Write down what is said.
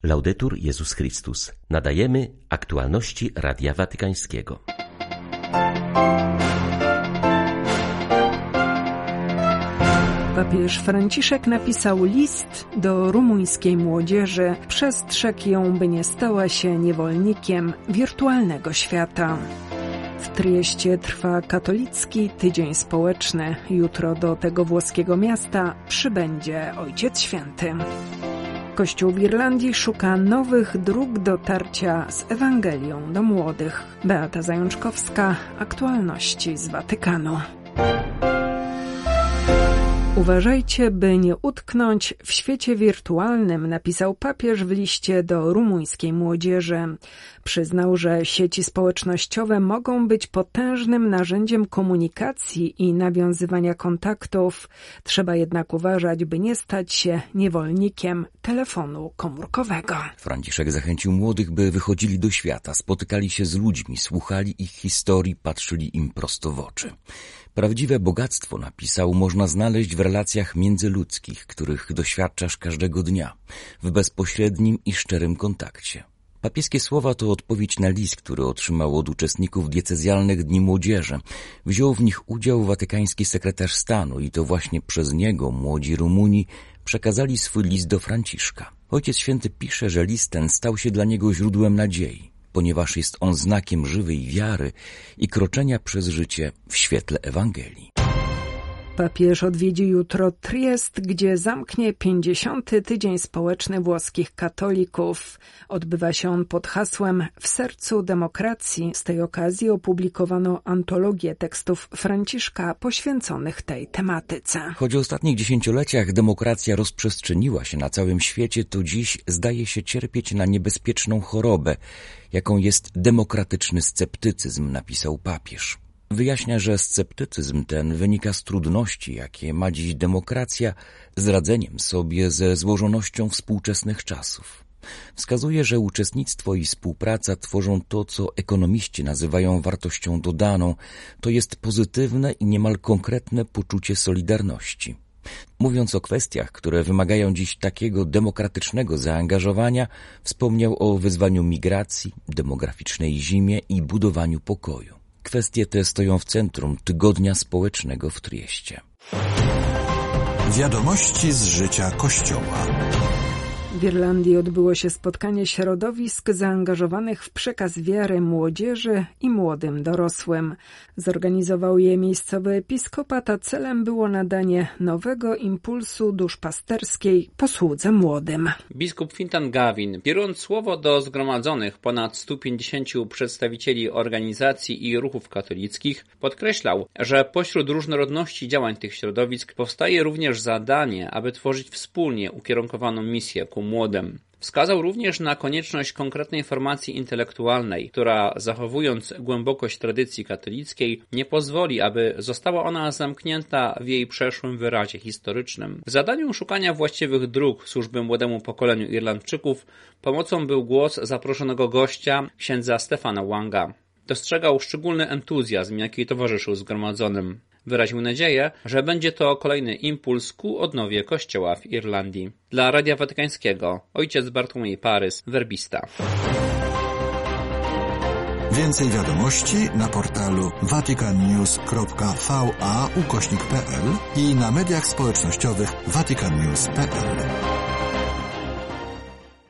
Laudetur Jezus Chrystus. Nadajemy aktualności Radia Watykańskiego. Papież Franciszek napisał list do rumuńskiej młodzieży. Przestrzegł ją, by nie stała się niewolnikiem wirtualnego świata. W Trieście trwa katolicki tydzień społeczny. Jutro do tego włoskiego miasta przybędzie Ojciec Święty. Kościół w Irlandii szuka nowych dróg dotarcia z Ewangelią do młodych. Beata Zajączkowska, aktualności z Watykanu. Uważajcie, by nie utknąć w świecie wirtualnym, napisał papież w liście do rumuńskiej młodzieży. Przyznał, że sieci społecznościowe mogą być potężnym narzędziem komunikacji i nawiązywania kontaktów. Trzeba jednak uważać, by nie stać się niewolnikiem telefonu komórkowego. Franciszek zachęcił młodych, by wychodzili do świata, spotykali się z ludźmi, słuchali ich historii, patrzyli im prosto w oczy. Prawdziwe bogactwo, napisał, można znaleźć w relacjach międzyludzkich, których doświadczasz każdego dnia, w bezpośrednim i szczerym kontakcie. Papieskie słowa to odpowiedź na list, który otrzymał od uczestników diecezjalnych Dni Młodzieży. Wziął w nich udział watykański sekretarz stanu i to właśnie przez niego młodzi Rumuni przekazali swój list do Franciszka. Ojciec Święty pisze, że list ten stał się dla niego źródłem nadziei, ponieważ jest on znakiem żywej wiary i kroczenia przez życie w świetle Ewangelii. Papież odwiedzi jutro Triest, gdzie zamknie 50. tydzień społeczny włoskich katolików. Odbywa się on pod hasłem W sercu demokracji. Z tej okazji opublikowano antologię tekstów Franciszka poświęconych tej tematyce. Choć w ostatnich dziesięcioleciach demokracja rozprzestrzeniła się na całym świecie, to dziś zdaje się cierpieć na niebezpieczną chorobę, jaką jest demokratyczny sceptycyzm, napisał papież. Wyjaśnia, że sceptycyzm ten wynika z trudności, jakie ma dziś demokracja z radzeniem sobie ze złożonością współczesnych czasów. Wskazuje, że uczestnictwo i współpraca tworzą to, co ekonomiści nazywają wartością dodaną, to jest pozytywne i niemal konkretne poczucie solidarności. Mówiąc o kwestiach, które wymagają dziś takiego demokratycznego zaangażowania, wspomniał o wyzwaniu migracji, demograficznej zimie i budowaniu pokoju. Kwestie te stoją w centrum tygodnia społecznego w Trieście. Wiadomości z życia Kościoła. W Irlandii odbyło się spotkanie środowisk zaangażowanych w przekaz wiary młodzieży i młodym dorosłym. Zorganizował je miejscowy episkopat, a celem było nadanie nowego impulsu duszpasterskiej posłudze młodym. Biskup Fintan Gavin, biorąc słowo do zgromadzonych ponad 150 przedstawicieli organizacji i ruchów katolickich, podkreślał, że pośród różnorodności działań tych środowisk powstaje również zadanie, aby tworzyć wspólnie ukierunkowaną misję ku młodym. Wskazał również na konieczność konkretnej formacji intelektualnej, która, zachowując głębokość tradycji katolickiej, nie pozwoli, aby została ona zamknięta w jej przeszłym wyrazie historycznym. W zadaniu szukania właściwych dróg służby młodemu pokoleniu Irlandczyków pomocą był głos zaproszonego gościa, księdza Stefana Wanga. Dostrzegał szczególny entuzjazm, jaki towarzyszył zgromadzonym. Wyraził nadzieję, że będzie to kolejny impuls ku odnowie Kościoła w Irlandii. Dla Radia Watykańskiego ojciec Bartłomiej Parys, werbista. Więcej wiadomości na portalu vaticannews.va/pl i na mediach społecznościowych vaticannews.pl.